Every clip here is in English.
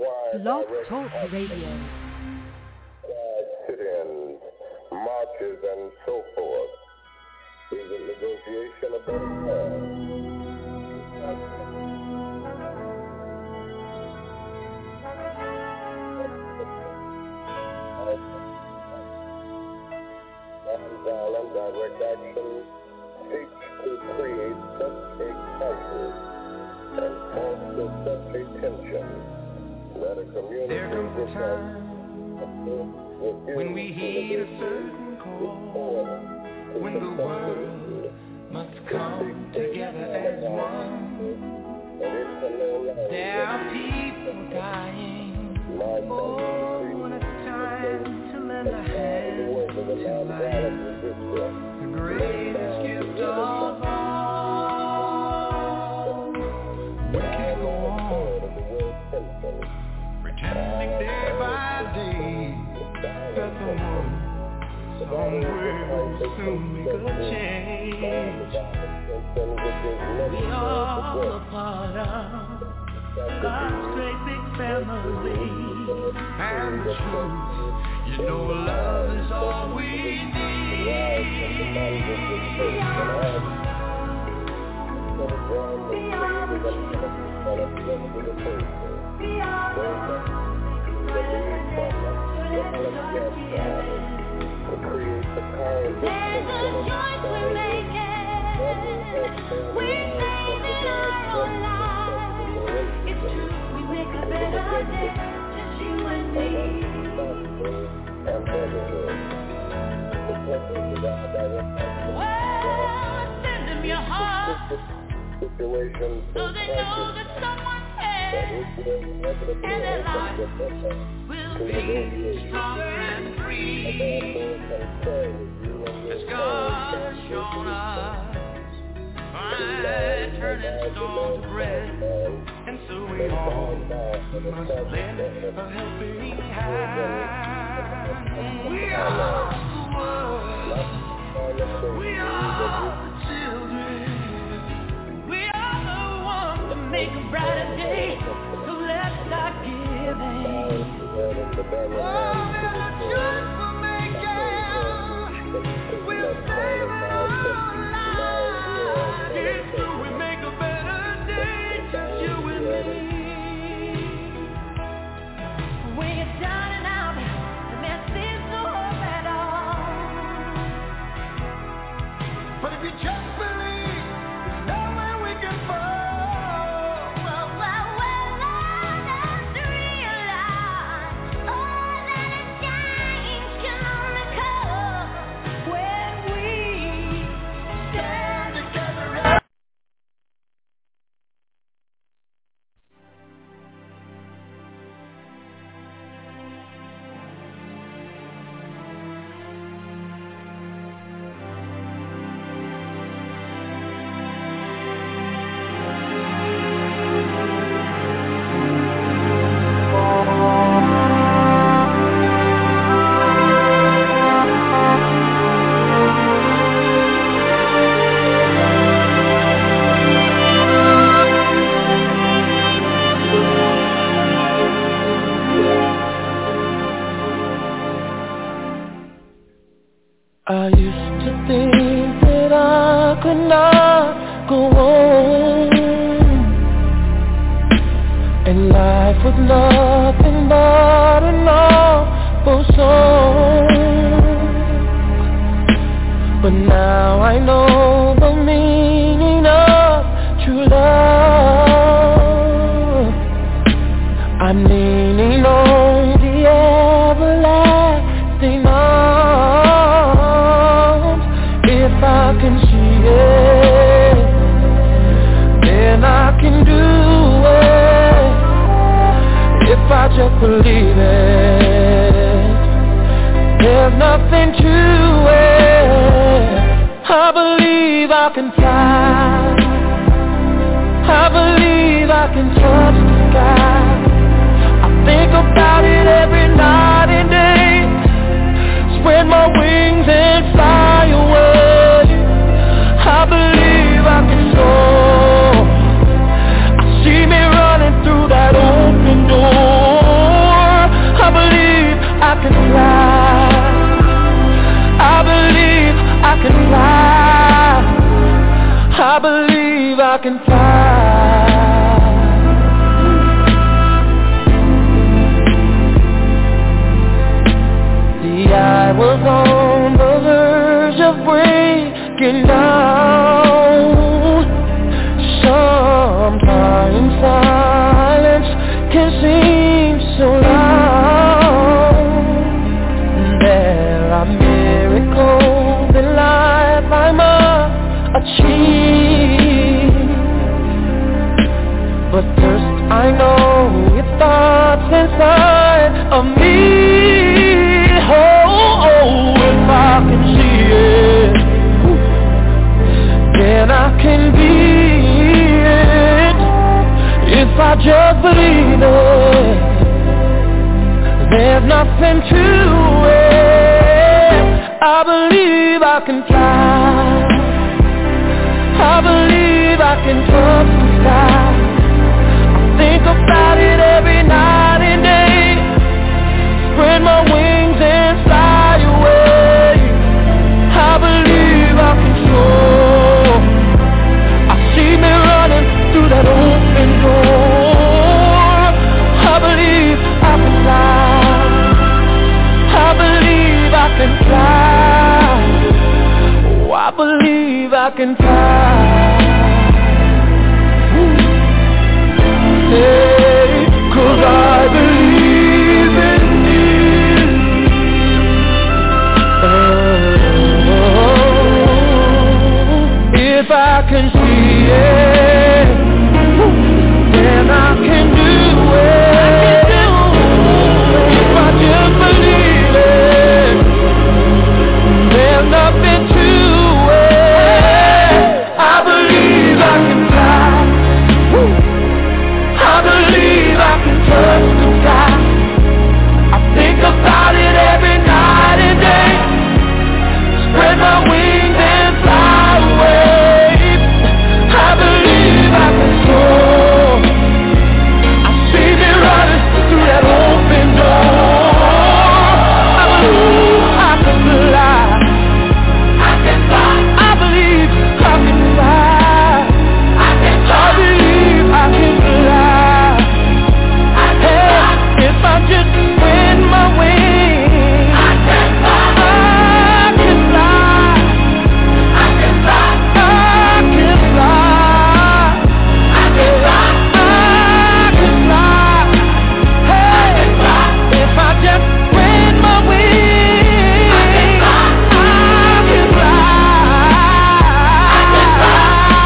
Blog Talk Radio. Sit-ins, marches, and so forth. Is a negotiation about nonviolent direct action seeks to create such a crisis and foster such a tension that a community there comes a time when we heed a certain call, when the world must come together as one. There are people dying. Oh, when it's time to lend a hand to life, the greatest gift of all. We can't go on pretending day by day that the one somewhere will soon make a change. We all a part of God's great big family, and the truth, you know, love is all we need. There's a choice we're making. We're saving our own lives. It's true, we make a better day, just you and me. Well, send them your heart, so they know that someone cares, and their life will be stronger and free, as God has shown us by turning stone to bread. And so we all must lend a helping hand. We are the world, we are the children, we are the ones that make a brighter day. So let's start giving. Oh, there's a choice we're making. We'll save our lives. Yes, so we make a better day, just you and me. When you're down and out, and there seems no hope at all. But if you just believe, there's nowhere we can fall. Well, learn to realize all that a change can only come when we stand together. I used to think that I could not go on, and life was nothing but an awful song. But now I know the meaning of true love. I'm leaning on the everlasting arms. If I can see it, then I can do it. If I just believe it, there's nothing to it. I believe I can fly. I believe I can touch the sky. I think about it every night and day. Spread my wings and fly away. I believe I can soar. I see me running through that open door. thoughts inside of me. Oh, if I can see it, then I can be it. If I just believe it, there's nothing to it. I believe I can fly. I believe I can touch the sky. I think about it every night and day. Spread my wings and fly away. I believe I can soar. I see me running through that open door. I believe I can fly. I believe I can fly. Oh, I believe I can fly. Hey, 'cause I believe in you. Oh, if I can see it, then I can do it. If I just believe it, there's nothing to it. I believe I can fly. I believe I can touch the sky. I think about it every night and day. Spread my wings and fly away. I believe I can soar. I see me running through that open door. I believe I can fly. I can fly. I believe I can fly. I believe I can fly. Hey, if I just spread my wings, I can fly. I can fly. I can fly. I can fly. I can fly. I can fly. Hey, if I just spread my wings, I can fly. I can fly. I can fly.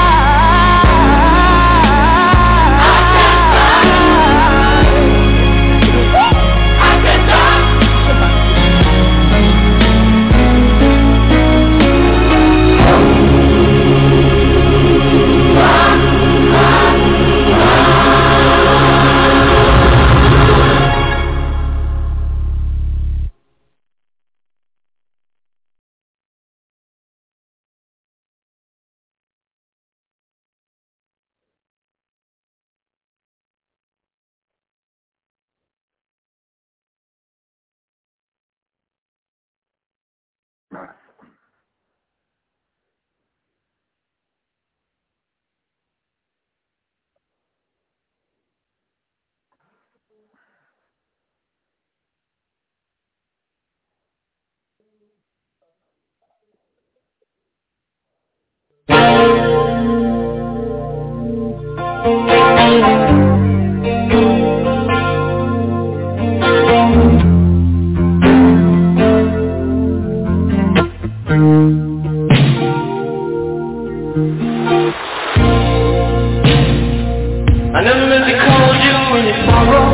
I never meant to call you when you sorrow.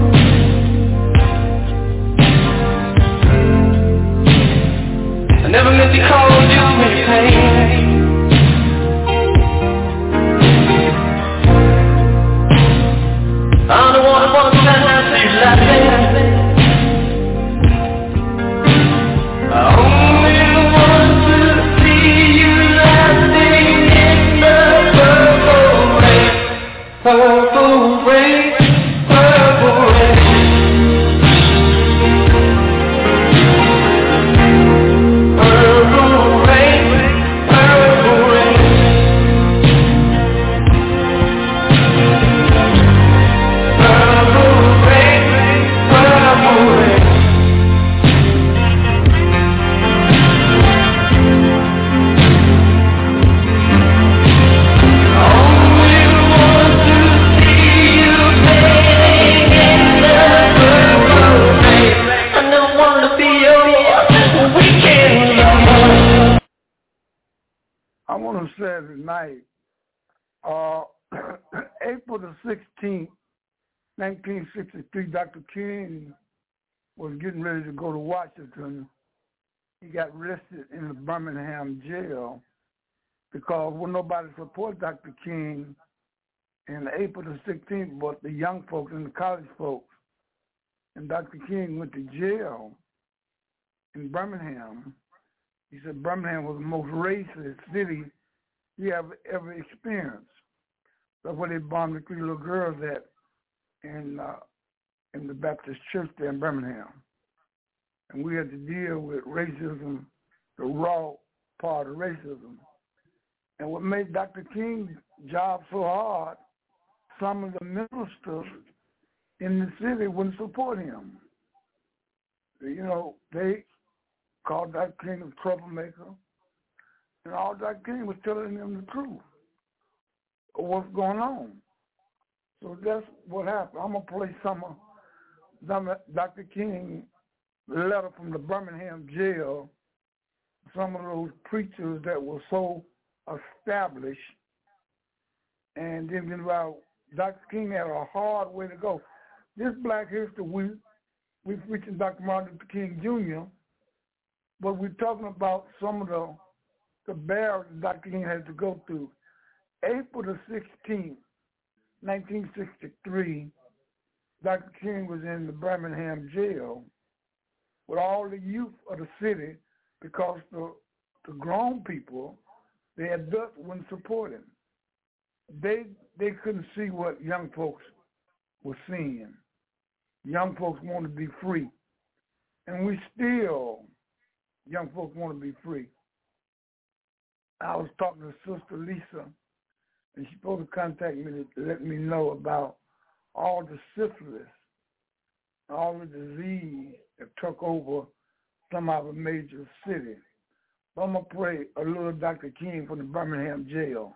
I never meant to call you when you pain. I'm the one who wants to see you laughing. I only want to see you laughing in the purple rain. Purple rain, purple rain. Purple rain, purple rain. Purple rain, purple rain. I want to say tonight, April the 16th, 1963, Dr. King was getting ready to go to Washington. He got arrested in the Birmingham jail because when nobody supported Dr. King in April the 16th, but the young folks and the college folks. And Dr. King went to jail in Birmingham. He said Birmingham was the most racist city he ever experienced. That's where they bombed the 3 little girls at in the Baptist church there in Birmingham. And we had to deal with racism, the raw part of racism. And what made Dr. King's job so hard, some of the ministers in the city wouldn't support him. You know, they called Dr. King a troublemaker, and all Dr. King was telling them the truth of what's going on. So that's what happened. I'm going to play some of Dr. King's letter from the Birmingham jail, some of those preachers that were so established, and then about Dr. King had a hard way to go. This Black History Week, we're preaching Dr. Martin Luther King Jr., but we're talking about some of the barriers Dr. King had to go through. April the 16th, 1963, Dr. King was in the Birmingham jail with all the youth of the city because the grown people, the adults wouldn't support him. They couldn't see what young folks were seeing. Young folks want to be free. And young folks want to be free. I was talking to Sister Lisa, and she's supposed to contact me to let me know about all the syphilis, all the disease that took over some of the major cities. So I'm going to play a little Dr. King from the Birmingham jail.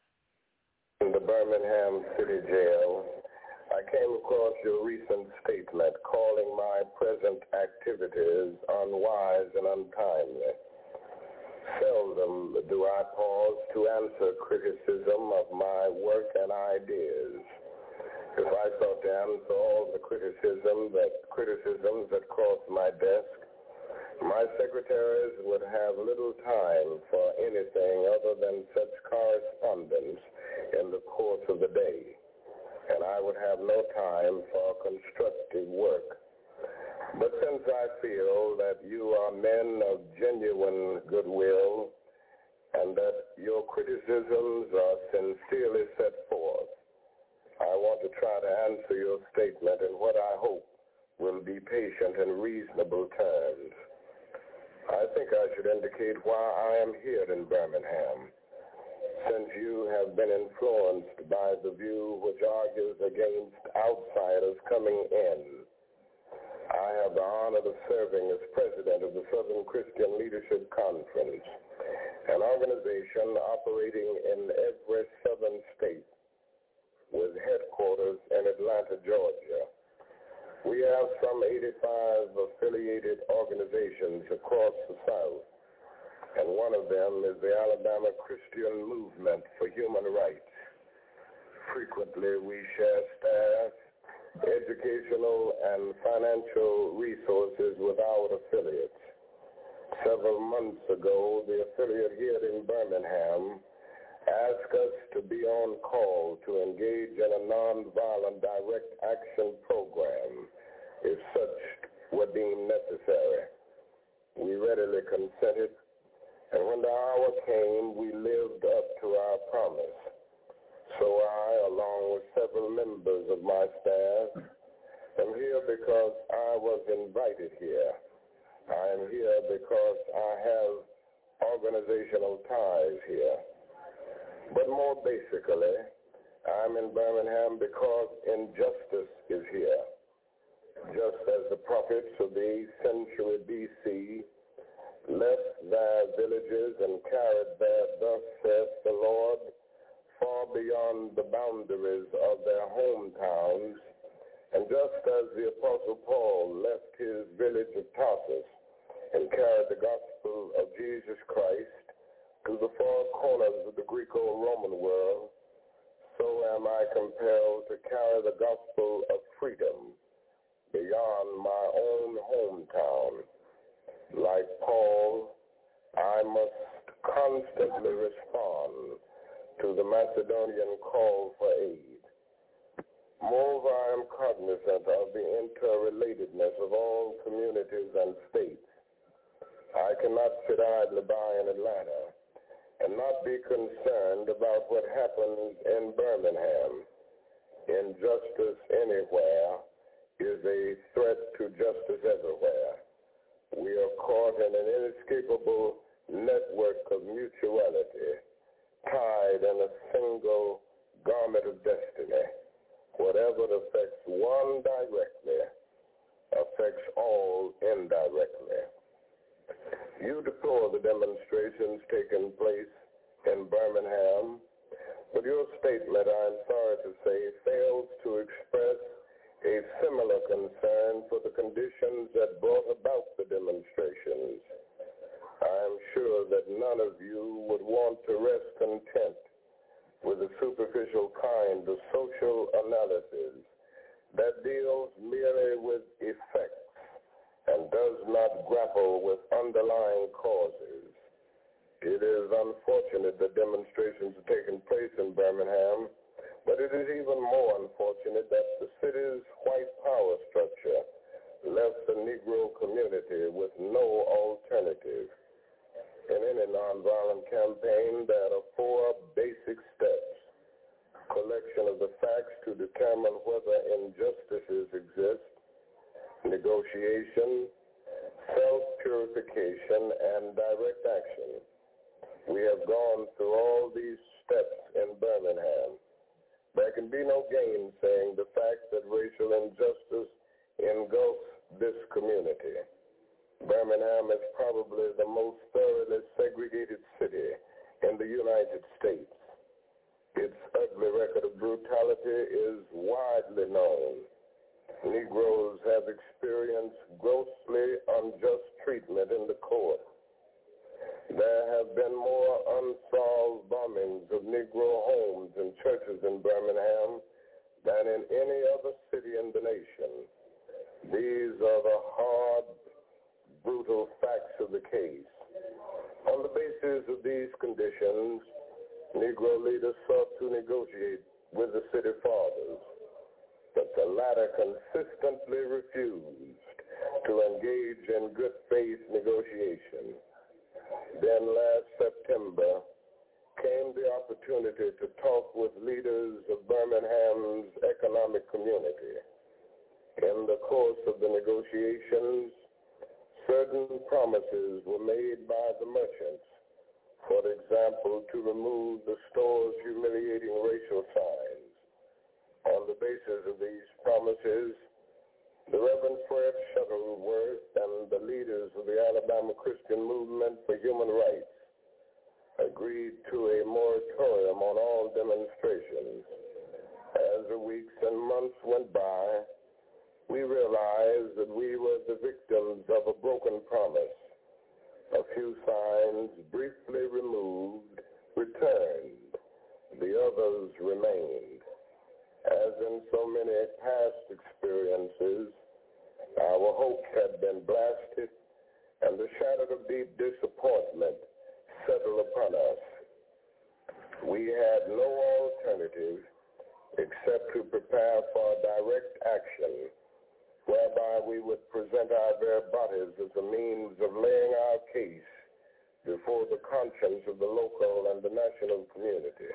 In the Birmingham City Jail, I came across your recent statement calling my present activities unwise and untimely. Seldom do I pause to answer criticism of my work and ideas. If I sought to answer all the criticisms that cross my desk, my secretaries would have little time for anything other than such correspondence in the course of the day, and I would have no time for constructive work. But since I feel that you are men of genuine goodwill and that your criticisms are sincerely set forth, I want to try to answer your statement in what I hope will be patient and reasonable terms. I think I should indicate why I am here in Birmingham, since you have been influenced by the view which argues against outsiders coming in. I have the honor of serving as president of the Southern Christian Leadership Conference, an organization operating in every southern state with headquarters in Atlanta, Georgia. We have some 85 affiliated organizations across the South, and one of them is the Alabama Christian Movement for Human Rights. Frequently, we share staff, educational, and financial resources with our affiliates. Several months ago, the affiliate here in Birmingham asked us to be on call to engage in a nonviolent direct action program if such were deemed necessary. We readily consented, and when the hour came, we lived up to our promise. So I, along with several members of my staff, am here because I was invited here. I am here because I have organizational ties here. But more basically, I'm in Birmingham because injustice is here. Just as the prophets of the 8th century B.C. left their villages and carried their "Thus saith the Lord" far beyond the boundaries of their hometowns, and just as the Apostle Paul left his village of Tarsus and carried the gospel of Jesus Christ to the far corners of the Greco-Roman world, so am I compelled to carry the gospel of freedom beyond my own hometown. Like Paul, I must constantly respond to the Macedonian call for aid. Moreover, I am cognizant of the interrelatedness of all communities and states. I cannot sit idly by in Atlanta and not be concerned about what happens in Birmingham. Injustice anywhere is a threat to justice everywhere. We are caught in an inescapable network of mutuality, tied in a single garment of destiny. Whatever affects one directly affects all indirectly. You deplore the demonstrations taking place in Birmingham, but your statement, I'm sorry to say, fails to express a similar concern for the conditions that brought about the demonstrations. I am sure that none of you would want to rest content with a superficial kind of social analysis that deals merely with effects and does not grapple with underlying causes. It is unfortunate that demonstrations are taking place in Birmingham, but it is even more unfortunate that the city's white power structure left the Negro community with no alternative. In any nonviolent campaign, there are 4 basic steps: collection of the facts to determine whether injustices exist, negotiation, self-purification, and direct action. We have gone through all these steps in Birmingham. There can be no gainsaying the fact that racial injustice engulfs this community. Birmingham is probably the most thoroughly segregated city in the United States. Its ugly record of brutality is widely known. Negroes have experienced grossly unjust treatment in the court. There have been more unsolved bombings of Negro homes and churches in Birmingham than in any other city in the nation. These are the hard, brutal facts of the case. On the basis of these conditions, Negro leaders sought to negotiate with the city fathers, but the latter consistently refused to engage in good faith negotiation. Then last September came the opportunity to talk with leaders of Birmingham's economic community. In the course of the negotiations, certain promises were made by the merchants, for example, to remove the store's humiliating racial signs. On the basis of these promises, the Reverend Fred Shuttleworth and the leaders of the Alabama Christian Movement for Human Rights agreed to a moratorium on all demonstrations. As the weeks and months went by, we realized that we were the victims of a broken promise. A few signs, briefly removed, returned. The others remained. As in so many past experiences, our hopes had been blasted, and the shadow of deep disappointment settled upon us. We had no alternative except to prepare for direct action, whereby we would present our bare bodies as a means of laying our case before the conscience of the local and the national community.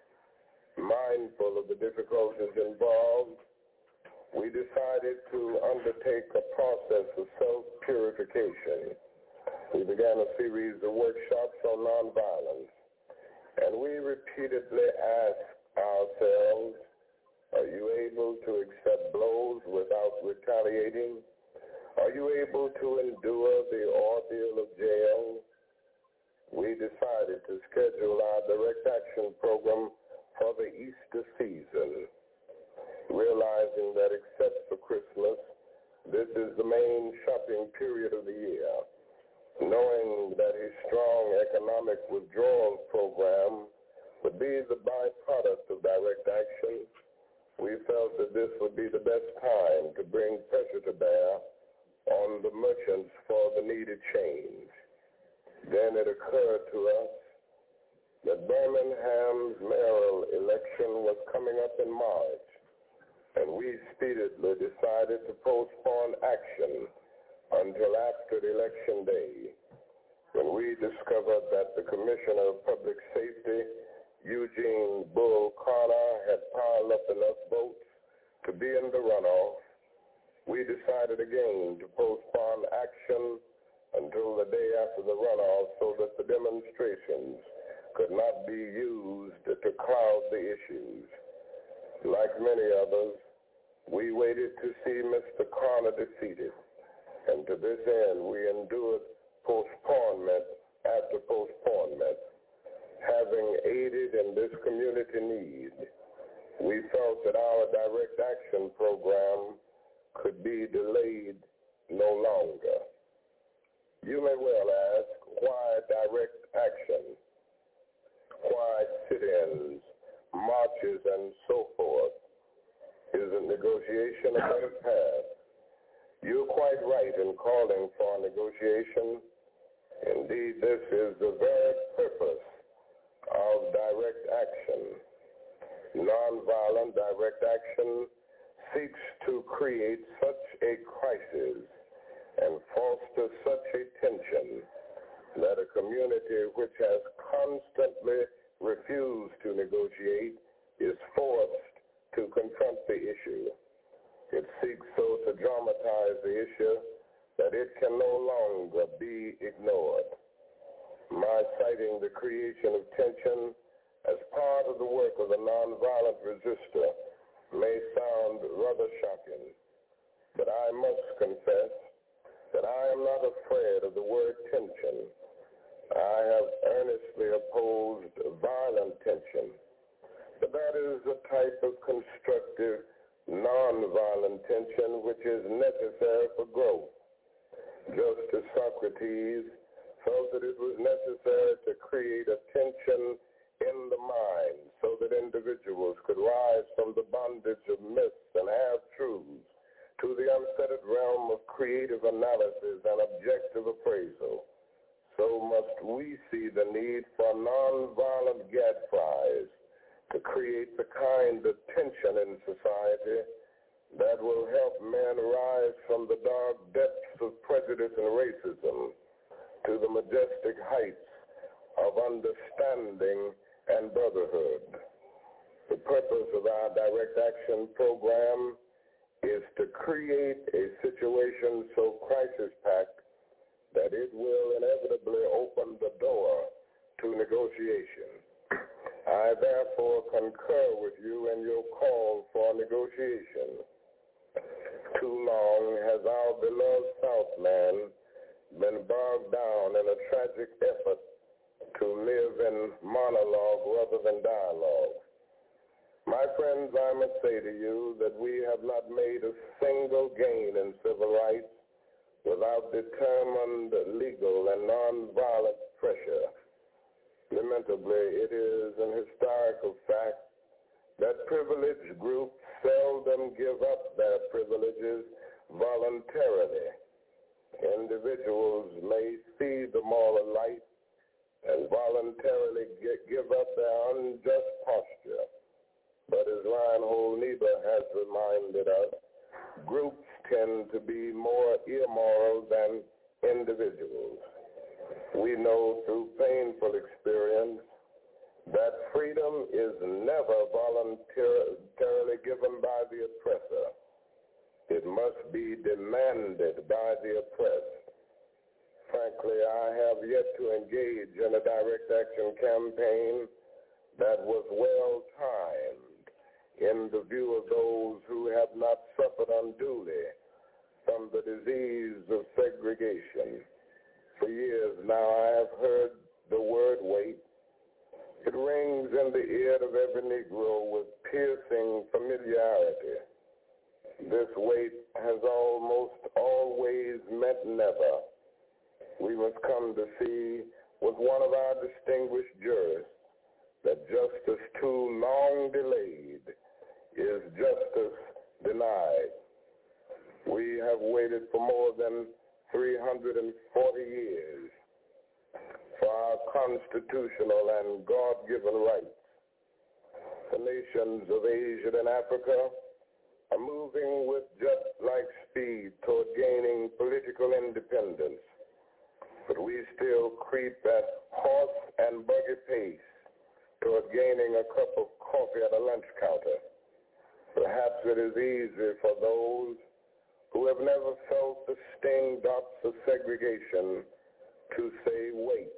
Mindful of the difficulties involved, we decided to undertake a process of self-purification. We began a series of workshops on nonviolence, and we repeatedly asked ourselves, are you able to accept blows without retaliating? Are you able to endure the ordeal of jail? We decided to schedule our direct action program for the Easter season, realizing that except for Christmas, this is the main shopping period of the year. Knowing that a strong economic withdrawal program would be the byproduct of direct action, we felt that this would be the best time to bring pressure to bear on the merchants for the needed change. Then it occurred to us that Birmingham's mayoral election was coming up in March, and we speedily decided to postpone action until after the election day, when we discovered that the Commissioner of Public Safety, Eugene Bull Carter, had piled up enough votes to be in the runoff. We decided again to postpone action until the day after the runoff so that the demonstrations could not be used to cloud the issues. Like many others, we waited to see Mr. Carter defeated, and to this end we endured postponement after postponement. Having aided in this community need, we felt that our direct action program could be delayed no longer. You may well ask, why direct action? Why sit-ins, marches, and so forth? Isn't negotiation a better path? You're quite right in calling for negotiation. Indeed, this is the very purpose of direct action. Nonviolent direct action seeks to create such a crisis and foster such a tension that a community which has constantly refused to negotiate is forced to confront the issue. It seeks so to dramatize the issue that it can no longer be ignored. My citing the creation of tension as part of the work of the nonviolent resistor may sound rather shocking, but I must confess that I am not afraid of the word tension. I have earnestly opposed violent tension, but that is a type of constructive, nonviolent tension which is necessary for growth. Just as Socrates felt that it was necessary to create a tension in the mind so that individuals could rise from the bondage of myths and half-truths to the unfettered realm of creative analysis and objective appraisal, so must we see the need for nonviolent gadflies to create the kind of tension in society that will help men rise from the dark depths of prejudice and racism to the majestic heights of understanding and brotherhood. The purpose of our direct action program is to create a situation so crisis-packed that it will inevitably open the door to negotiation. I therefore concur with you in your call for negotiation. Too long has our beloved Southland been bogged down in a tragic effort to live in monologue rather than dialogue. My friends, I must say to you that we have not made a single gain in civil rights without determined legal and nonviolent pressure. Lamentably, it is an historical fact that privileged groups seldom give up their privileges voluntarily. Individuals may see the moral light and voluntarily give up their unjust posture. But as Reinhold Niebuhr has reminded us, groups tend to be more immoral than individuals. We know through painful experience that freedom is never voluntarily given by the oppressor. It must be demanded by the oppressed. Frankly, I have yet to engage in a direct action campaign that was well-timed in the view of those who have not suffered unduly from the disease of segregation. For years now, I have heard the word wait. It rings in the ear of every Negro with piercing familiarity. This wait has almost always meant never. We must come to see with one of our distinguished jurists that justice too long delayed is justice denied. We have waited for more than 340 years for our constitutional and God-given rights. The nations of Asia and Africa are moving with jet-like speed toward gaining political independence, but we still creep at horse and buggy pace toward gaining a cup of coffee at a lunch counter. Perhaps it is easy for those who have never felt the sting dots of segregation to say wait.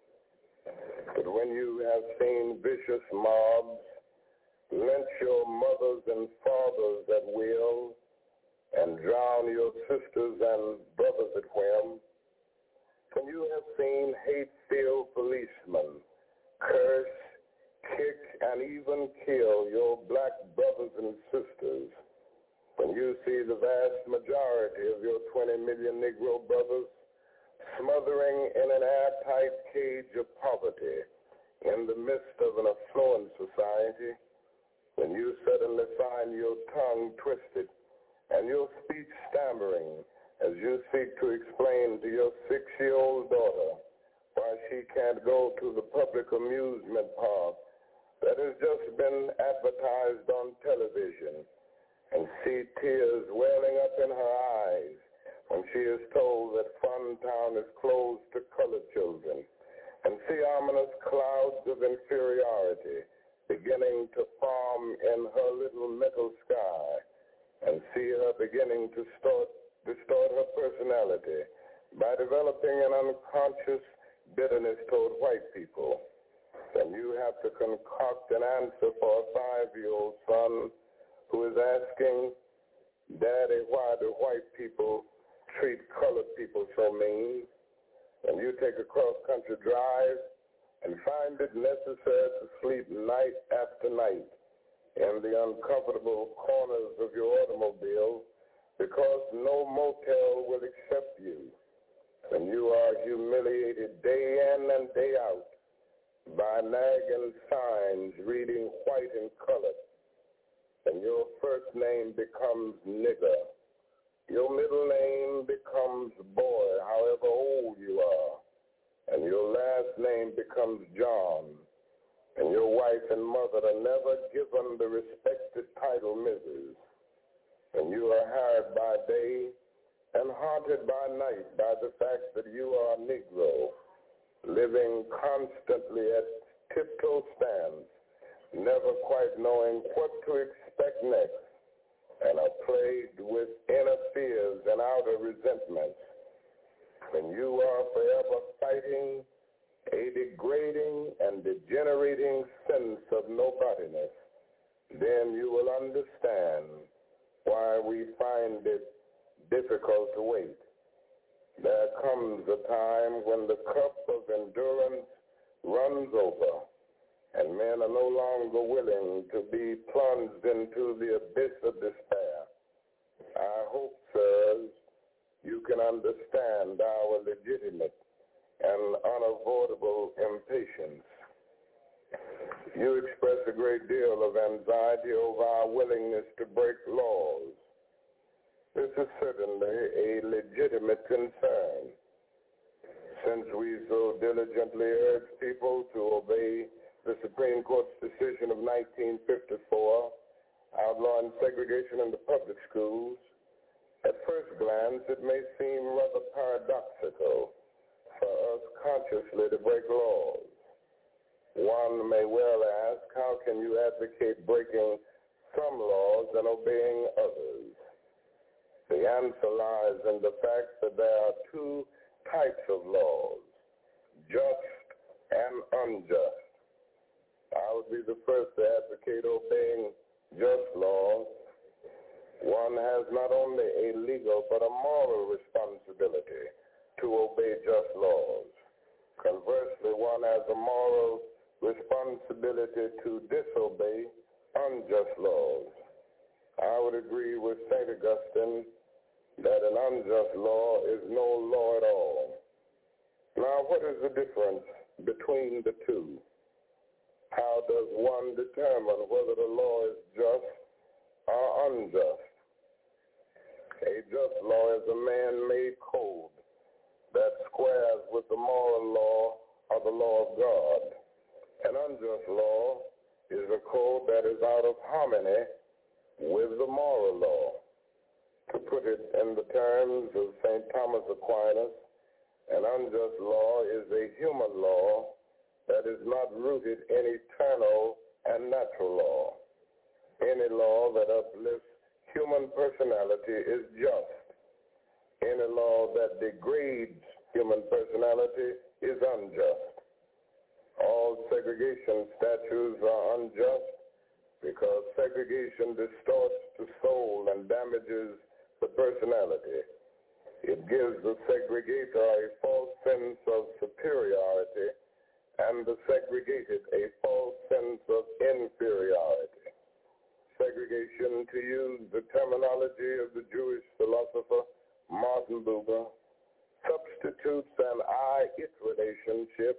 But when you have seen vicious mobs lynch your mothers and fathers at will and drown your sisters and brothers at whim, when you have seen hate-filled policemen curse, kick, and even kill your black brothers and sisters, when you see the vast majority of your 20 million Negro brothers smothering in an airtight cage of poverty in the midst of an affluent society, when you suddenly find your tongue twisted and your speech stammering as you seek to explain to your 6-year-old daughter why she can't go to the public amusement park that has just been advertised on television, and see tears welling up in her eyes when she is told that Funtown is closed to colored children, and see ominous clouds of inferiority beginning to form in her little mental sky, and see her beginning to distort her personality by developing an unconscious bitterness toward white people, then you have to concoct an answer for a 5-year-old son who is asking, Daddy, why do white people treat colored people so mean? And you take a cross-country drive and find it necessary to sleep night after night in the uncomfortable corners of your automobile because no motel will accept you. And you are humiliated day in and day out by nagging signs reading white and colored. And your first name becomes nigger. Your middle name becomes boy, however old you are. And your last name becomes John. And your wife and mother are never given the respected title Mrs. And you are harried by day and haunted by night by the fact that you are a Negro, living constantly at tiptoe stands, never quite knowing what to expect next, and are plagued with inner fears and outer resentments. When you are forever fighting a degrading and degenerating sense of nobodiness, then you will understand why we find it difficult to wait. There comes a time when the cup of endurance runs over, and men are no longer willing to be plunged into the abyss of despair. I hope, sirs, you can understand our legitimate and unavoidable impatience. You express a great deal of anxiety over our willingness to break laws. This is certainly a legitimate concern. Since we so diligently urge people to obey the Supreme Court's decision of 1954 outlawing segregation in the public schools, at first glance it may seem rather paradoxical for us consciously to break laws. One may well ask, how can you advocate breaking some laws and obeying others? The answer lies in the fact that there are two types of laws, just and unjust. I would be the first to advocate obeying just laws. One has not only a legal but a moral responsibility to obey just laws. Conversely, one has a moral responsibility to disobey unjust laws. I would agree with St. Augustine that an unjust law is no law at all. Now, what is the difference between the two? How does one determine whether the law is just or unjust? A just law is a man-made code that squares with the moral law or the law of God. An unjust law is a code that is out of harmony with the moral law. To put it in the terms of St. Thomas Aquinas, an unjust law is a human law that is not rooted in eternal and natural law. Any law that uplifts human personality is just. Any law that degrades human personality is unjust. All segregation statutes are unjust because segregation distorts the soul and damages the personality. It gives the segregator a false sense of superiority and the segregated a false sense of inferiority. Segregation, to use the terminology of the Jewish philosopher Martin Buber, substitutes an I-it relationship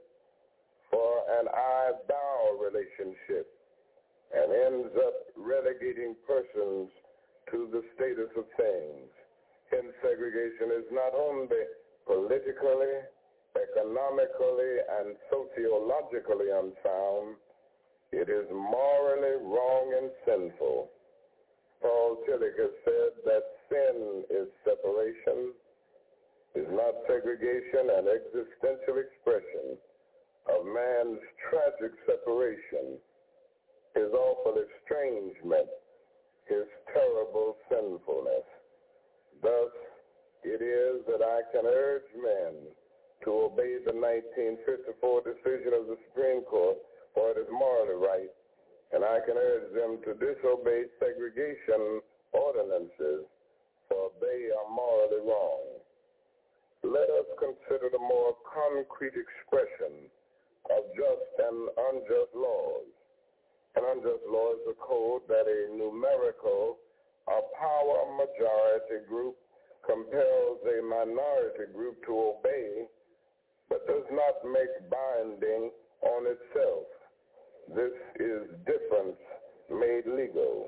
for an I-thou relationship and ends up relegating persons to the status of things. Hence, segregation is not only politically, economically, and sociologically unsound, it is morally wrong and sinful. Paul Tillich has said that sin is separation, is not segregation, an existential expression of man's tragic separation, his awful estrangement, his terrible sinfulness. Thus, it is that I can urge men to obey the 1954 decision of the Supreme Court, for it is morally right, and I can urge them to disobey segregation ordinances, for they are morally wrong. Let us consider the more concrete expression of just and unjust laws. An unjust law is a code that a numerical or power majority group compels a minority group to obey, but does not make binding on itself. This is difference made legal.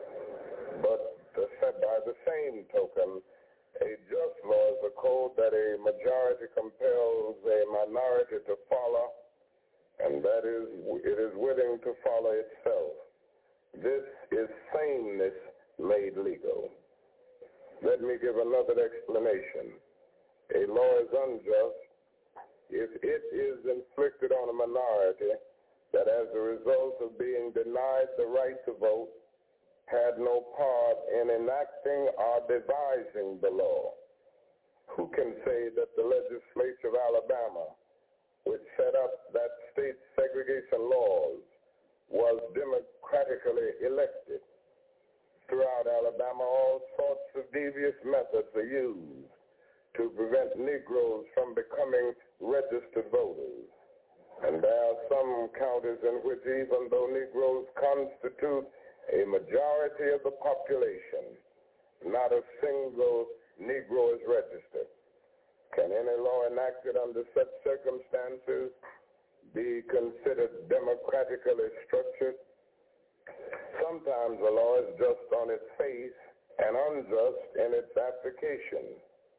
But by the same token, a just law is a code that a majority compels a minority to follow, and that is, it is willing to follow itself. This is sameness made legal. Let me give another explanation. A law is unjust if it is inflicted on a minority that as a result of being denied the right to vote had no part in enacting or devising the law. Who can say that the legislature of Alabama, which set up that state's segregation laws, was democratically elected? Throughout Alabama, all sorts of devious methods are used to prevent Negroes from becoming registered voters. And there are some counties in which even though Negroes constitute a majority of the population, not a single Negro is registered. Can any law enacted under such circumstances be considered democratically structured? Sometimes a law is just on its face and unjust in its application.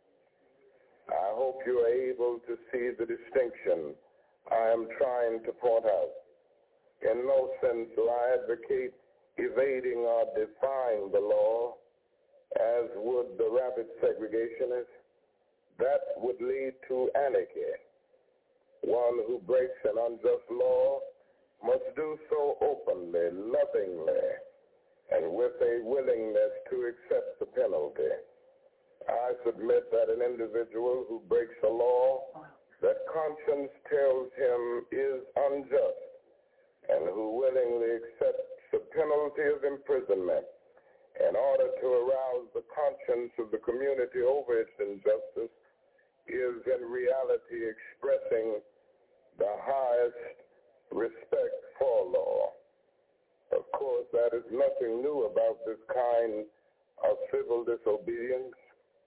I hope you are able to see the distinction I am trying to point out. In no sense do I advocate evading or defying the law, as would the rabid segregationists. That would lead to anarchy. One who breaks an unjust law must do so openly, lovingly, and with a willingness to accept the penalty. I submit that an individual who breaks a law that conscience tells him is unjust and who willingly accepts the penalty of imprisonment in order to arouse the conscience of the community over its injustice is in reality expressing the highest respect for law. Of course, that is nothing new about this kind of civil disobedience.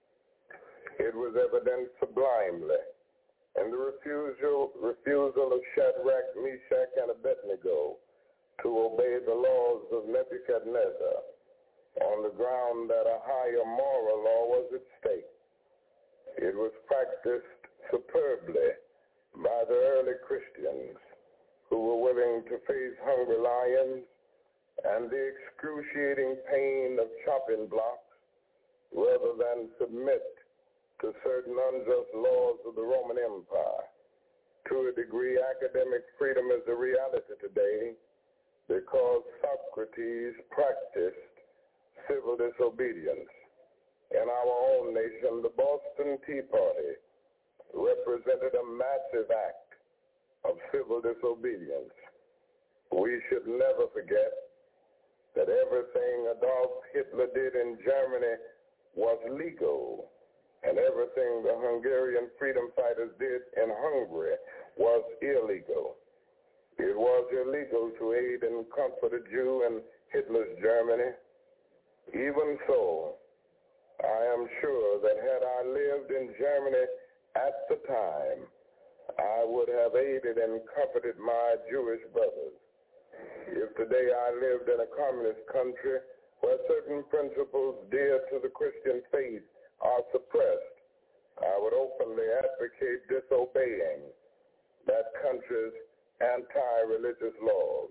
It was evident sublimely in the refusal of Shadrach, Meshach, and Abednego to obey the laws of Nebuchadnezzar on the ground that a higher moral law was at stake. It was practiced superbly by the early Christians who were willing to face hungry lions and the excruciating pain of chopping blocks rather than submit to certain unjust laws of the Roman Empire. To a degree, academic freedom is a reality today because Socrates practiced civil disobedience. In our own nation, the Boston Tea Party represented a massive act of civil disobedience. We should never forget that everything Adolf Hitler did in Germany was legal, and everything the Hungarian freedom fighters did in Hungary was illegal. It was illegal to aid and comfort a Jew in Hitler's Germany. Even so, I am sure that had I lived in Germany at the time, I would have aided and comforted my Jewish brothers. If today I lived in a communist country where certain principles dear to the Christian faith are suppressed, I would openly advocate disobeying that country's anti-religious laws.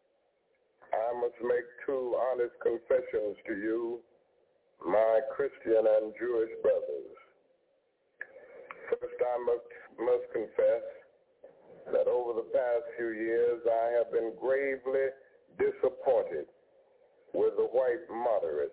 I must make two honest confessions to you, my Christian and Jewish brothers. First, I must confess that over the past few years I have been gravely disappointed with the white moderates.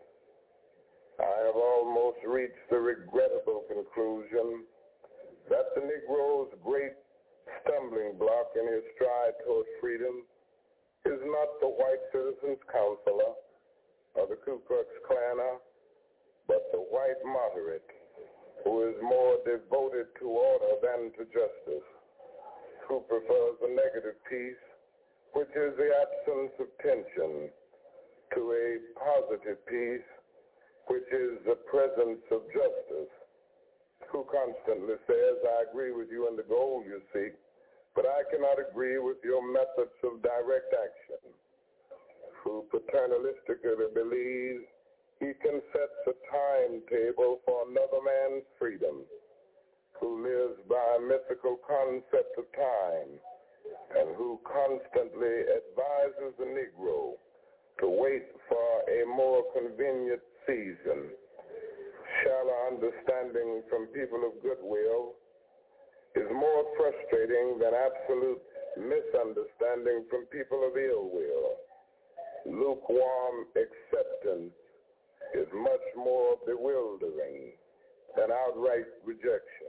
I have almost reached the regrettable conclusion that the Negro's great stumbling block in his stride toward freedom is not the white citizens' counselor or the Ku Klux Klaner, but the white moderate who is more devoted to order than to justice, who prefers a negative peace, which is the absence of tension, to a positive peace, which is the presence of justice, who constantly says, I agree with you in the goal you seek, but I cannot agree with your methods of direct action, who paternalistically believes he can set the timetable for another man's freedom, who lives by a mythical concept of time, and who constantly advises the Negro to wait for a more convenient season. Shallow understanding from people of goodwill is more frustrating than absolute misunderstanding from people of ill will. Lukewarm acceptance is much more bewildering than outright rejection.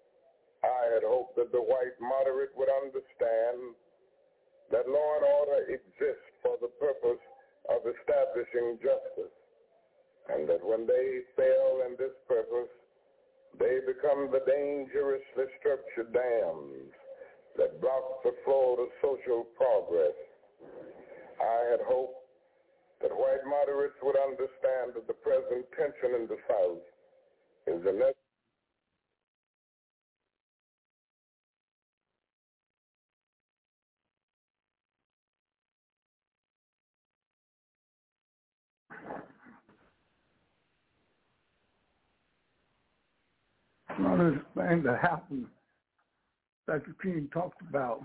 I had hoped that the white moderate would understand that law and order exists for the purpose of establishing justice, and that when they fail in this purpose, they become the dangerously structured dams that block the flow to social progress. I had hoped that white moderates would understand that the present tension in the South is a necessary. One of the things that happened, Dr. King talked about,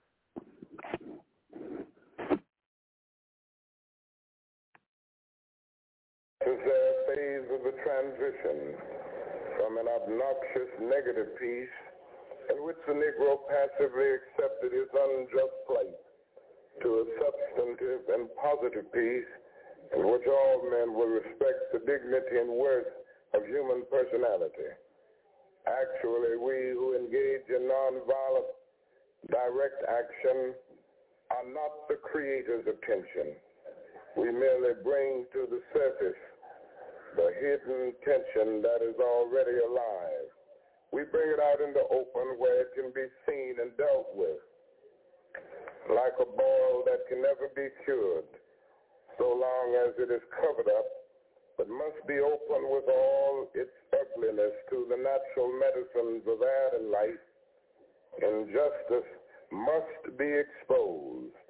is a phase of a transition from an obnoxious negative peace in which the Negro passively accepted his unjust plight to a substantive and positive peace in which all men will respect the dignity and worth of human personality. Actually, we who engage in nonviolent direct action are not the creators of tension. We merely bring to the surface the hidden tension that is already alive. We bring it out in the open where it can be seen and dealt with. Like a boil that can never be cured, so long as it is covered up, but must be open with all its ugliness to the natural medicines of air and life. Injustice must be exposed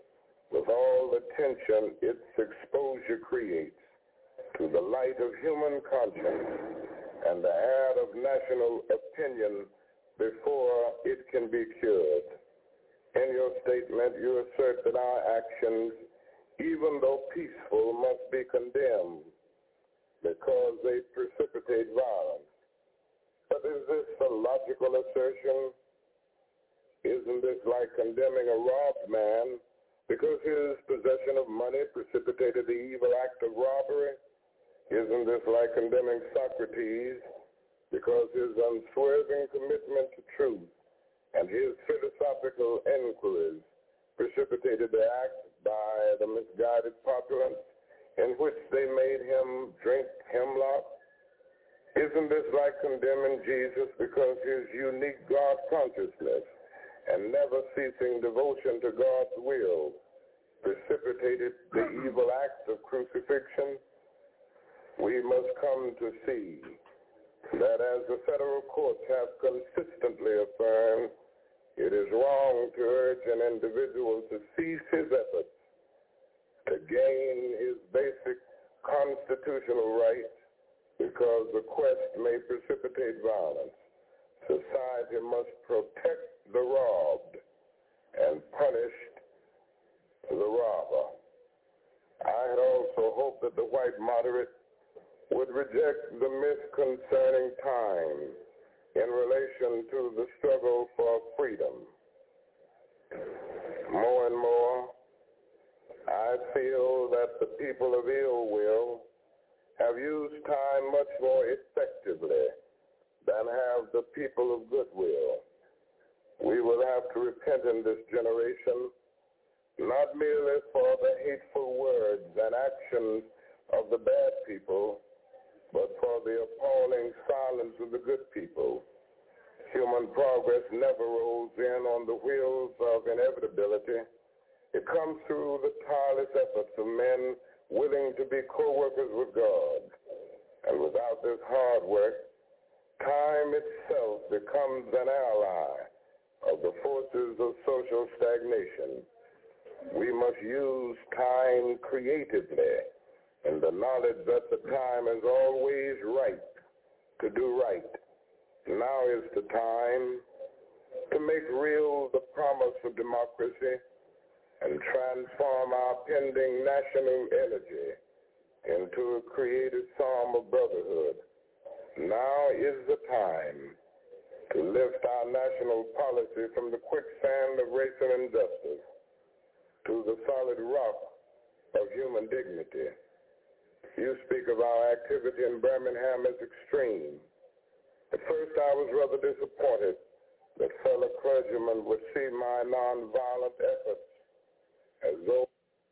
with all the tension its exposure creates to the light of human conscience and the air of national opinion before it can be cured. In your statement, you assert that our actions, even though peaceful, must be condemned because they precipitate violence. But is this a logical assertion? Isn't this like condemning a robbed man because his possession of money precipitated the evil act of robbery? Isn't this like condemning Socrates because his unswerving commitment to truth and his philosophical inquiries precipitated the act by the misguided populace in which they made him drink hemlock? Isn't this like condemning Jesus because his unique God consciousness and never ceasing devotion to God's will precipitated the evil act of crucifixion? We must come to see that as the federal courts have consistently affirmed, it is wrong to urge an individual to cease his efforts to gain his basic constitutional rights because the quest may precipitate violence. Society must protect the robbed and punish the robber. I had also hoped that the white moderate would reject the myth concerning time in relation to the struggle for freedom. More and more, I feel that the people of ill will have used time much more effectively than have the people of goodwill. We will have to repent in this generation, not merely for the hateful words and actions of the bad people, but for the appalling silence of the good people. Human progress never rolls in on the wheels of inevitability. It comes through the tireless efforts of men willing to be co-workers with God. And without this hard work, time itself becomes an ally of the forces of social stagnation. We must use time creatively in the knowledge that the time is always right to do right. Now is the time to make real the promise of democracy and transform our pending national energy into a creative psalm of brotherhood. Now is the time to lift our national policy from the quicksand of racial injustice to the solid rock of human dignity. You speak of our activity in Birmingham as extreme. At first I was rather disappointed that fellow clergymen would see my nonviolent efforts as though,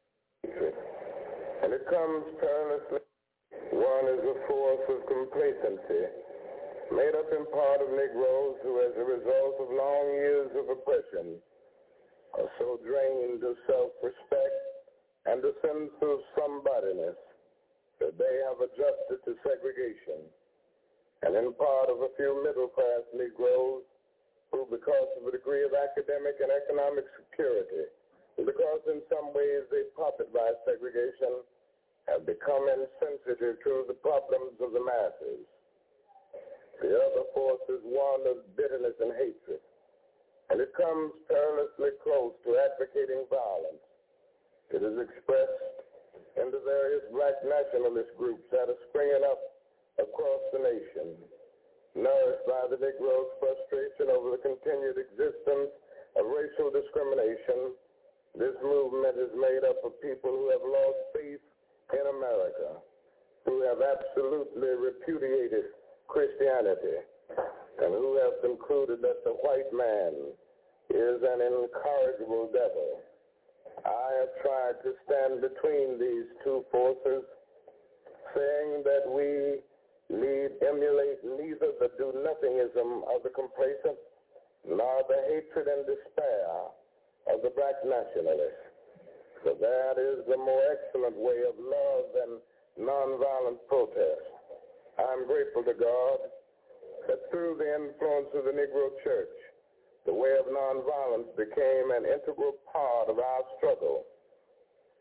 and it comes perilously. One is a force of complacency, made up in part of Negroes who, as a result of long years of oppression, are so drained of self-respect and a sense of somebodyness that they have adjusted to segregation, and in part of a few middle-class Negroes who, because of a degree of academic and economic security, and because in some ways they profit by segregation, have become insensitive to the problems of the masses. The other force is one of bitterness and hatred, and it comes perilously close to advocating violence. It is expressed in the various black nationalist groups that are springing up across the nation, nourished by the Negroes' frustration over the continued existence of racial discrimination. This movement is made up of people who have lost faith in America, who have absolutely repudiated Christianity, and who have concluded that the white man is an incorrigible devil. I have tried to stand between these two forces, saying that we need emulate neither the do-nothingism of the complacent nor the hatred and despair of the black nationalists. For that is the more excellent way of love than nonviolent protest. I am grateful to God that through the influence of the Negro Church, the way of nonviolence became an integral part of our struggle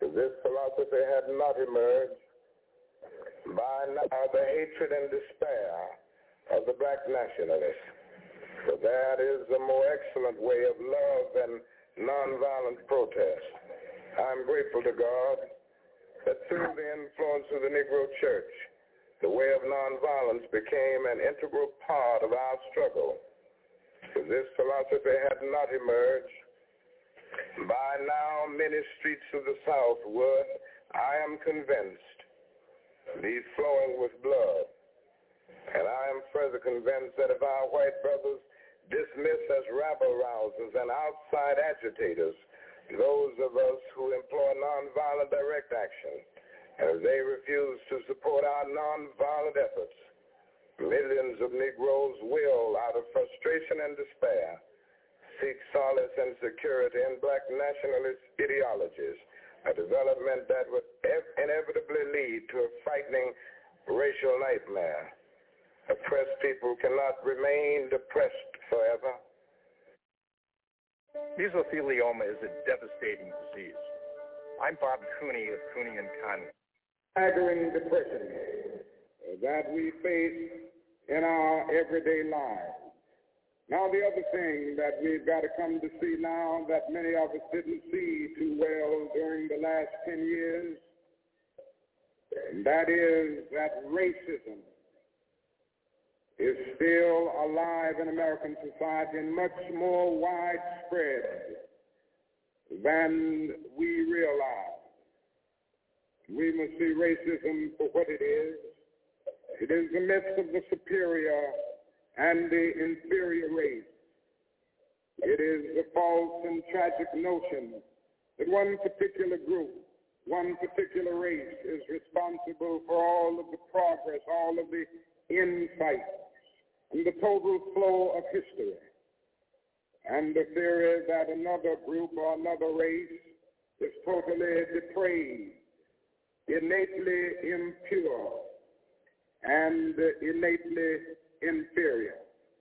If this philosophy had not emerged, by now the hatred and despair of the black nationalists. But that is a more excellent way of love than nonviolent protest. I'm grateful to God that through the influence of the Negro Church, the way of nonviolence became an integral part of our struggle. If this philosophy had not emerged, by now many streets of the South would, I am convinced, be flowing with blood. And I am further convinced that if our white brothers dismiss as rabble-rousers and outside agitators those of us who employ nonviolent direct action, and if they refuse to support our nonviolent efforts, millions of Negroes will, out of frustration and despair, seek solace and security in black nationalist ideologies, a development that would inevitably lead to a frightening racial nightmare. Oppressed people cannot remain depressed forever. Mesothelioma is a devastating disease. I'm Bob Cooney of Cooney & Conley. Staggering depression that we face in our everyday lives. Now, the other thing that we've got to come to see now that many of us didn't see too well during the last 10 years, and that is that racism is still alive in American society and much more widespread than we realize. We must see racism for what it is. It is the myth of the superior and the inferior race. It is the false and tragic notion that one particular group, one particular race is responsible for all of the progress, all of the insight, and the total flow of history. And the theory that another group or another race is totally depraved, innately impure, and innately inferior.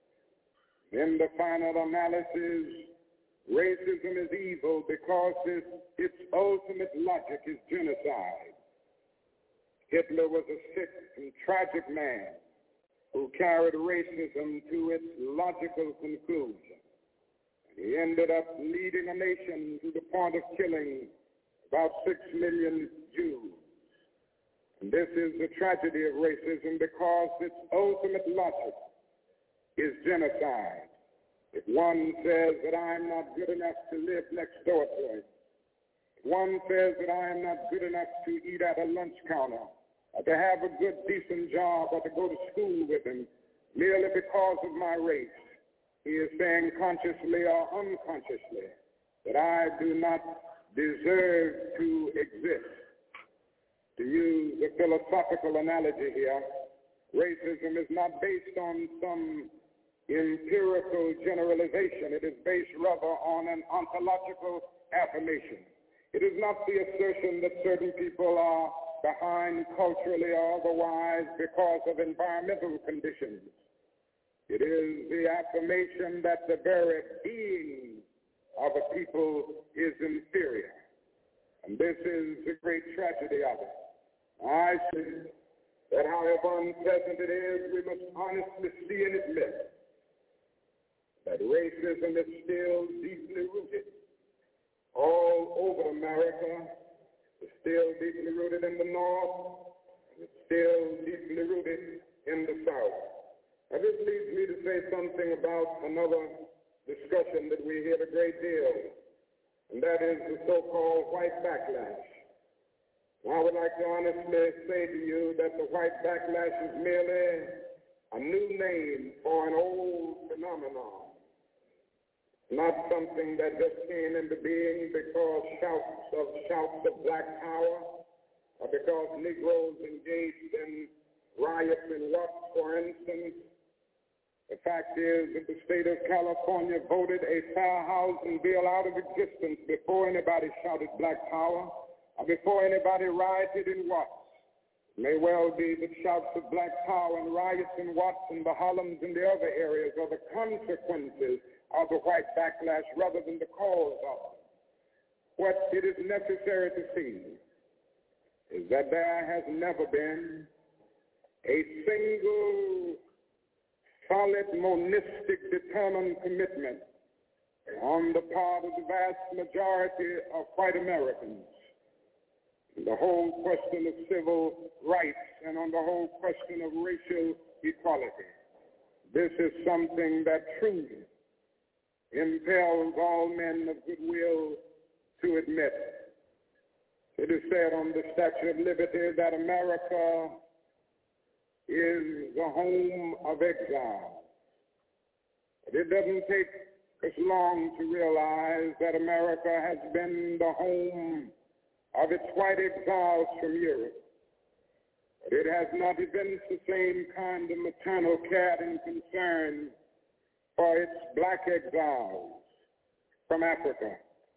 In the final analysis, racism is evil because its ultimate logic is genocide. Hitler was a sick and tragic man who carried racism to its logical conclusion. He ended up leading a nation to the point of killing about 6 million Jews. And this is the tragedy of racism because its ultimate logic is genocide. If one says that I am not good enough to live next door to him, if one says that I am not good enough to eat at a lunch counter, or to have a good, decent job, or to go to school with him, merely because of my race, he is saying consciously or unconsciously that I do not deserve to exist. To use a philosophical analogy here, racism is not based on some empirical generalization. It is based rather on an ontological affirmation. It is not the assertion that certain people are behind culturally or otherwise because of environmental conditions. It is the affirmation that the very being of a people is inferior. And this is the great tragedy of it. I say that however unpleasant it is, we must honestly see and admit that racism is still deeply rooted all over America. It's still deeply rooted in the North, and it's still deeply rooted in the South. Now, this leads me to say something about another discussion that we hear a great deal, and that is the so-called white backlash. I would like to honestly say to you that the white backlash is merely a new name for an old phenomenon, not something that just came into being because shouts of black power, or because Negroes engaged in riots in Watts, for instance. The fact is that the state of California voted a fair housing bill out of existence before anybody shouted black power, or before anybody rioted in Watts. It may well be that shouts of black power and riots in Watts and the Harlems and the other areas are the consequences of the white backlash rather than the cause of it. what it is necessary to see is that there has never been a single solid, monistic, determined commitment on the part of the vast majority of white Americans on the whole question of civil rights and on the whole question of racial equality. This is something that truly impels all men of goodwill to admit. It is said on the Statue of Liberty that America is the home of exile. But it doesn't take us long to realize that America has been the home of its white exiles from Europe. But it has not evinced the same kind of maternal care and concern for its black exiles from Africa.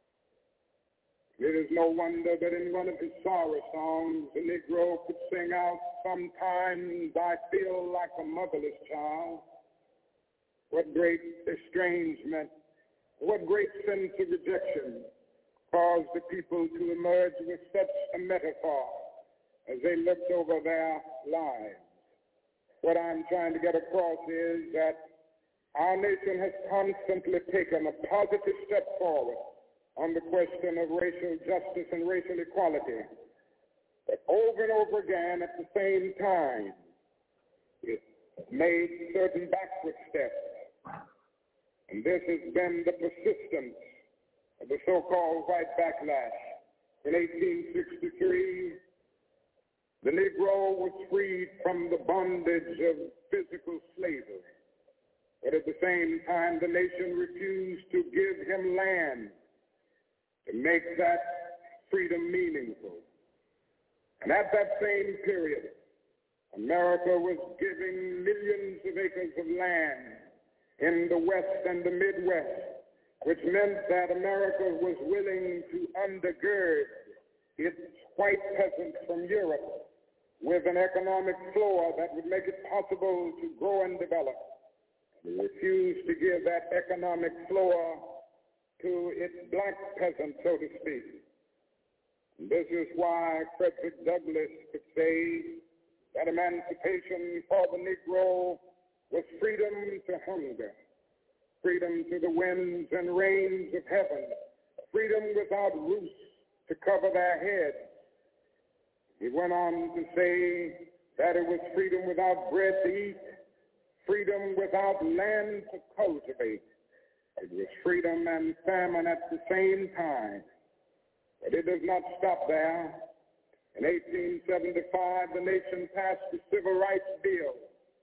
It is no wonder that in one of his sorrow songs, the Negro could sing out, "Sometimes I feel like a motherless child." What great estrangement, what great sense of rejection caused the people to emerge with such a metaphor as they looked over their lives. What I'm trying to get across is that our nation has constantly taken a positive step forward on the question of racial justice and racial equality. But over and over again, at the same time, it made certain backward steps. And this has been the persistence of the so-called white backlash. In 1863, the Negro was freed from the bondage of physical slavery. But at the same time, the nation refused to give him land to make that freedom meaningful. And at that same period, America was giving millions of acres of land in the West and the Midwest, which meant that America was willing to undergird its white peasants from Europe with an economic floor that would make it possible to grow and develop. It refused to give that economic floor to its black peasants, so to speak. And this is why Frederick Douglass could say that emancipation for the Negro was freedom to hunger, freedom to the winds and rains of heaven, freedom without roofs to cover their heads. He went on to say that it was freedom without bread to eat, freedom without land to cultivate. It was freedom and famine at the same time. But it does not stop there. In 1875, the nation passed the Civil Rights Bill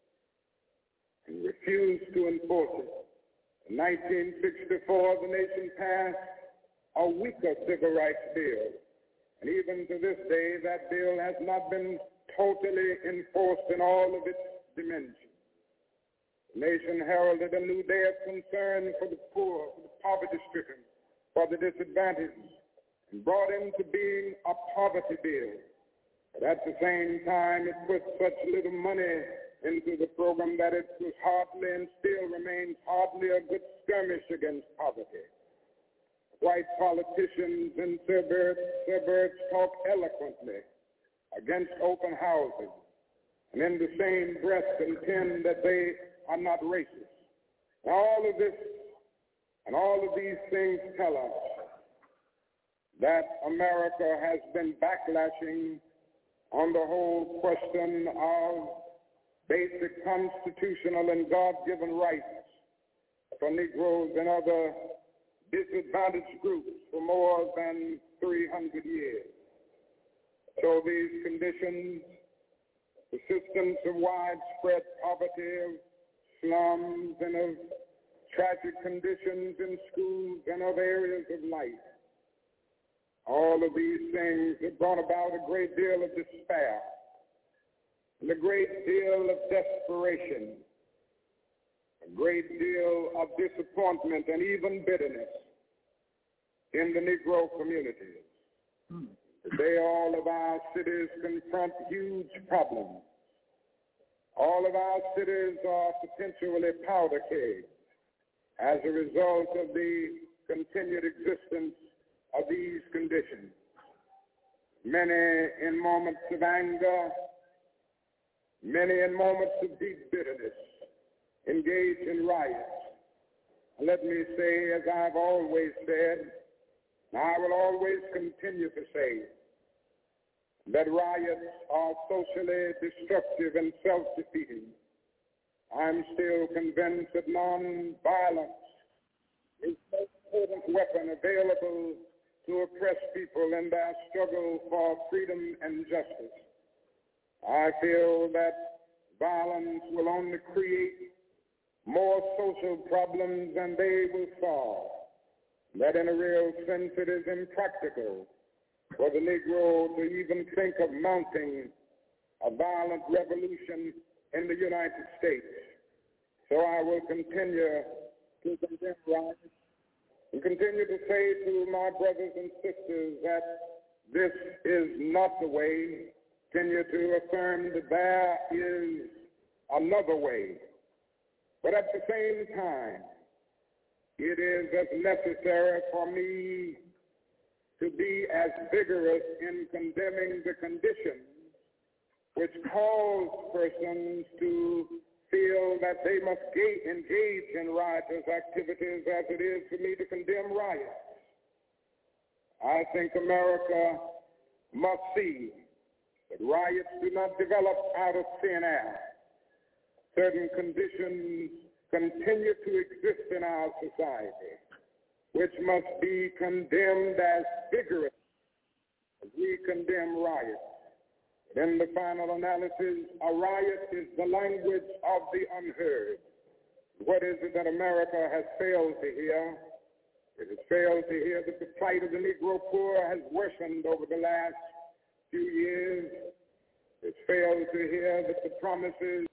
and refused to enforce it. In 1964, the nation passed a weaker Civil Rights Bill. And even to this day, that bill has not been totally enforced in all of its dimensions. The nation heralded a new day of concern for the poor, for the poverty-stricken, for the disadvantaged, and brought into being a poverty bill. But at the same time, it put such little money into the program that it was hardly and still remains hardly a good skirmish against poverty. White politicians in suburbs talk eloquently against open houses, and in the same breath contend that they are not racist. And all of this and all of these things tell us that America has been backlashing on the whole question of basic constitutional and God-given rights for Negroes and other disadvantaged groups for more than 300 years. So these conditions, persistence of widespread poverty, of slums, and of tragic conditions in schools and other areas of life, all of these things have brought about a great deal of despair and a great deal of desperation, a great deal of disappointment and even bitterness in the Negro communities. Today, all of our cities confront huge problems. All of our cities are potentially powder kegs as a result of the continued existence of these conditions. Many in moments of anger, many in moments of deep bitterness, engage in riots. Let me say, as I've always said, and I will always continue to say, that riots are socially destructive and self-defeating. I'm still convinced that non-violence is the most potent weapon available to oppress people in their struggle for freedom and justice. I feel that violence will only create more social problems than they will solve. That in a real sense it is impractical for the Negro to even think of mounting a violent revolution in the United States. So I will continue to condemn riots and continue to say to my brothers and sisters that this is not the way. Continue to affirm that there is another way. But at the same time, it is as necessary for me to be as vigorous in condemning the conditions which cause persons to feel that they must engage in riotous activities as it is for me to condemn riots. I think America must see that riots do not develop out of thin air. Certain conditions continue to exist in our society, which must be condemned as vigorous as we condemn riots. In the final analysis, a riot is the language of the unheard. What is it that America has failed to hear? It has failed to hear that the plight of the Negro poor has worsened over the last few years. It's failed to hear that the promises